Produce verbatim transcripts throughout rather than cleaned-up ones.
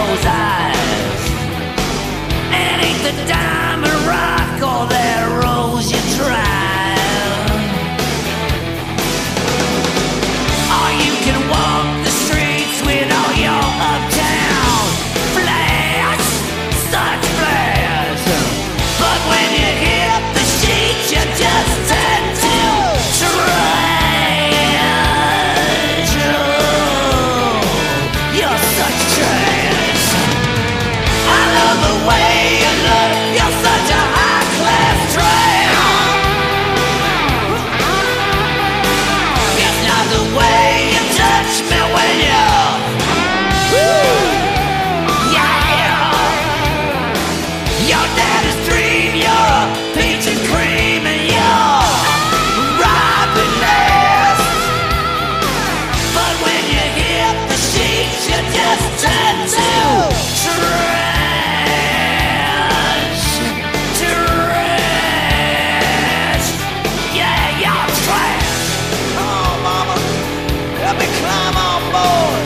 those eyes. It ain't the diamond rock or that rose you drive. Or you can walk the streets with all your uptown flash, such flash. But when you hit the sheets, you just tend to trash. Oh, you're such trash. I love the way you look. You're such a high-class trash. It's not the way you touch me when you're woo, yeah. Your daddy's dream, you're a peach and cream, and you're ripeness. But when you hit the sheets, you just tend to trash, trash. Yeah, you're trash. Come on, mama, let me climb on board.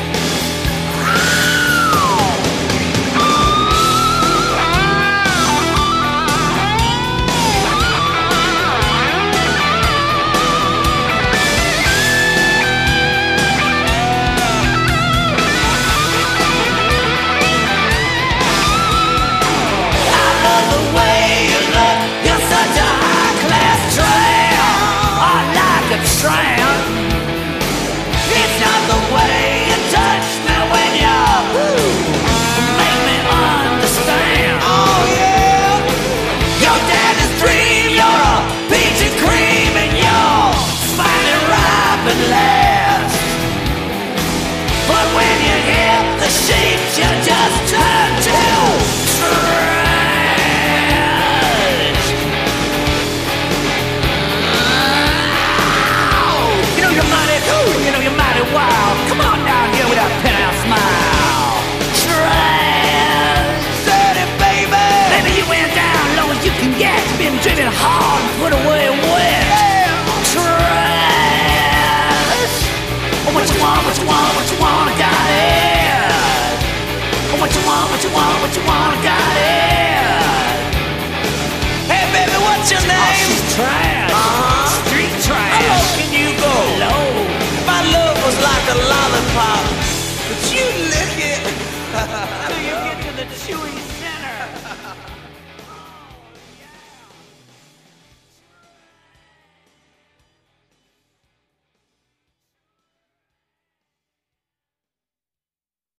Trying. It's not the way you touch me when you woo, make me understand. Oh yeah, your daddy's dream, you're a peach and cream, and you're finally ripe and last. But when you hit the sheets, you just turn to trash. You know you're mighty wild. Come on down here with that penthouse smile. Trash, dirty baby. Baby, you went down low as you can get. You've been drinking hard and put away wet. Yeah. Trash. Oh, what you want, what you want, what you want, I got it. Oh, what you want, what you want, what you want, I got it. Hey, baby, what's your name? Oh, she's trash. Uh-huh. Street trash. How low can you go? Low. My love was like a lollipop, but you lick it. Till you get to the chewy